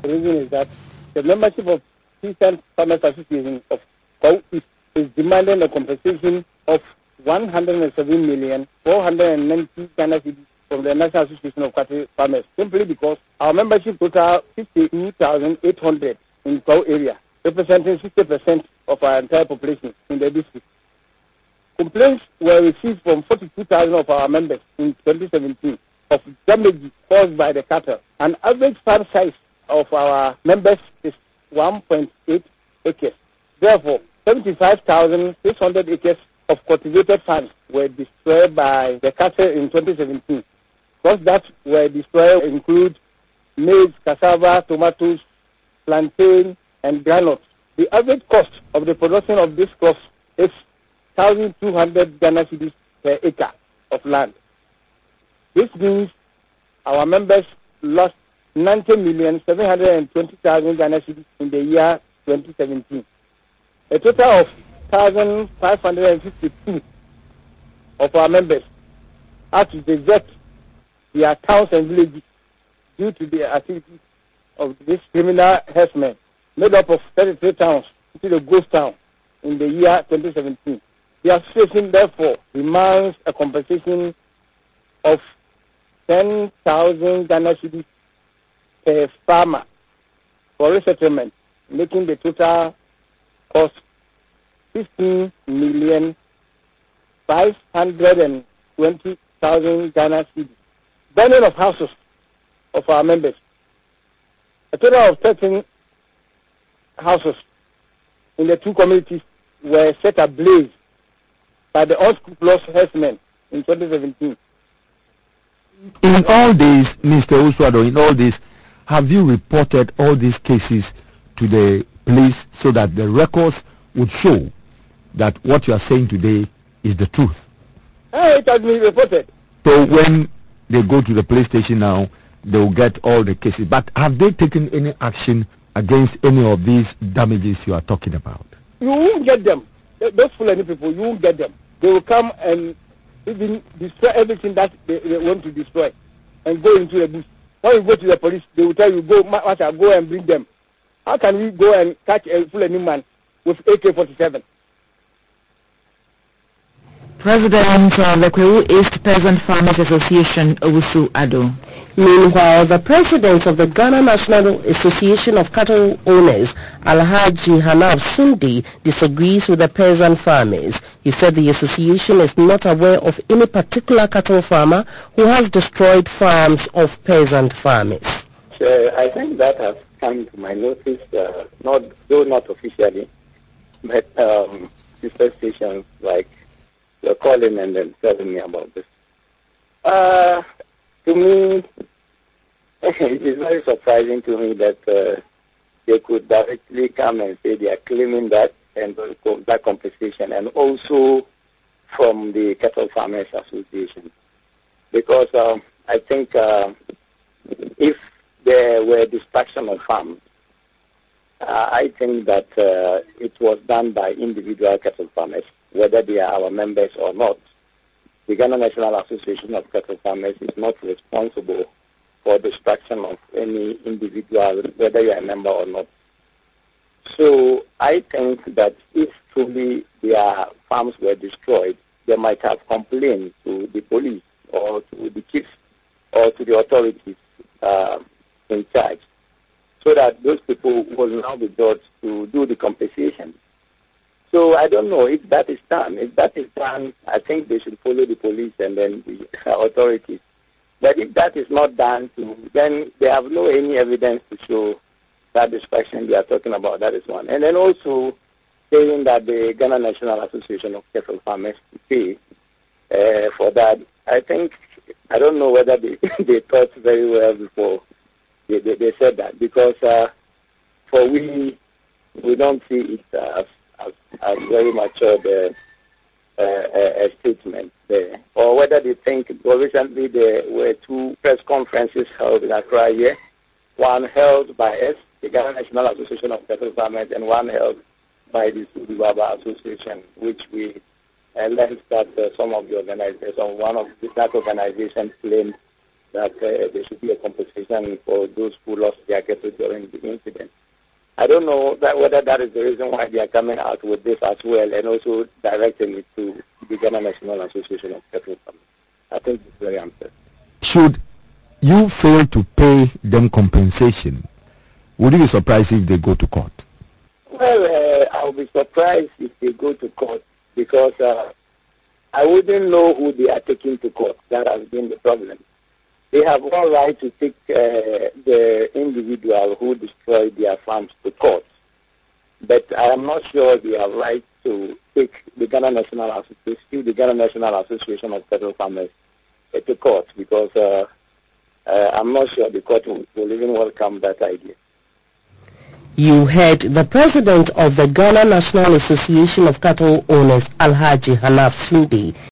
The reason is that the membership of Eastern Farmers Association of Kau East is demanding a compensation of 107,490 Ghana cedis from the National Association of Cattle Farmers, simply because our membership total 52,800 in Kau area, representing 60% of our entire population in the district. Complaints were received from 42,000 of our members in 2017 of damage caused by the cattle. An average farm size of our members is 1.8 acres. Therefore, 75,600 acres of cultivated farms were destroyed by the cattle in 2017. Crops that were destroyed include maize, cassava, tomatoes, plantain, and granules. The average cost of the production of these crops is 1,200 Ghana cedis per acre of land. This means our members lost 90,720,000 Ghana cedis in the year 2017. A total of 1,552 of our members had to desert their towns and villages due to the activities of this criminal herdsmen, made up of 33 towns into the ghost town in the year 2017. The association therefore demands a compensation of 10,000 Ghana cedis per farmer for resettlement, making the total cost 15,520,000 Ghana cedis. Burning of houses of our members. A total of 13 houses in the two communities were set ablaze by the unscrupulous herdsmen in 2017. In all this, Mr. Uswado, in all this, have you reported all these cases to the police so that the records would show that what you are saying today is the truth? It has been reported. So when they go to the police station now, they will get all the cases. But have they taken any action against any of these damages you are talking about? You won't get them. Those Fulani people, you won't get them. They will come and even destroy everything that they want to destroy and go into the bush. When you go to the police, they will tell you, go and bring them. How can we go and catch a Fulani man with AK-47? President of the Kwewu East Peasant Farmers Association, Owusu Ado. Meanwhile, the president of the Ghana National Association of Cattle Owners, Alhaji Hanaf Sundi, disagrees with the peasant farmers. He said the association is not aware of any particular cattle farmer who has destroyed farms of peasant farmers. I think that has come to my notice, though not officially, but sister stations like you're calling and then telling me about this. To me, it is very surprising to me that they could directly come and say they are claiming that and that compensation, and also from the Cattle Farmers Association. Because I think if there were destruction of farms, I think that it was done by individual cattle farmers, whether they are our members or not. The Ghana National Association of Cattle Farmers is not responsible for destruction of any individual, whether you are a member or not. So I think that if truly their farms were destroyed, they might have complained to the police or to the chiefs or to the authorities in charge, so that those people will now be brought to do the compensation. So I don't know if that is done. If that is done, I think they should follow the police and then the authorities. But if that is not done, then they have no any evidence to show that destruction they are talking about. That is one. And then also saying that the Ghana National Association of Cattle Farmers pay for that. I think, I don't know whether they thought very well before they said that, because for we don't see it as very mature a statement there. Or whether they think, well, recently there were two press conferences held in Accra here, one held by us, the Ghana National Association of Cattle Farmers, and one held by the Sudibaba Association, which we learned that some of the organizers, or one of that organization claimed that there should be a compensation for those who lost their cattle during the incident. I don't know whether that is the reason why they are coming out with this as well, and also directing it to the Ghana National Association of Cattle Farmers. I think it's very unfair. Should you fail to pay them compensation, would you be surprised if they go to court? Well, I'll be surprised if they go to court, because I wouldn't know who they are taking to court. That has been the problem. They have all right to take the individual who destroyed their farms to court, but I am not sure they have right to take the Ghana National Association of Cattle Farmers to court, because I'm not sure the court will even welcome that idea. You heard the president of the Ghana National Association of Cattle Owners, Alhaji Hanaf Sunday,